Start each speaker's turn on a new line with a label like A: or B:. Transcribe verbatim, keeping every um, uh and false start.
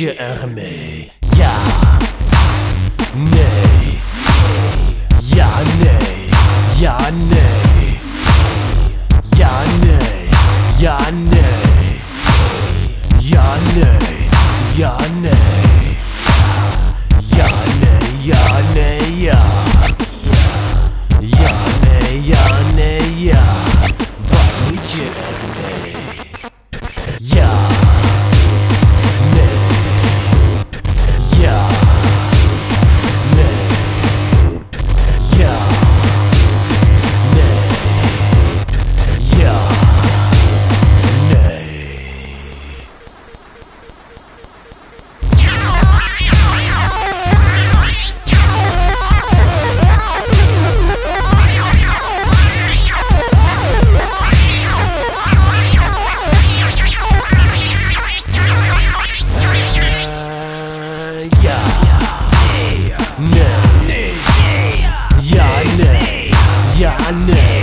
A: je ermee? Ja, nee, ja, nee, ja, nee, ja, nee, ja, nee, ja, nee, ja, nee, ja, nee, ja, nee, ja, ja, nee, ja, nee, ja. Wat moet je ermee? Ja, nee, ja, nee, ja, nee, ja, nee. Ja, nee, ja, nee, ja, nee.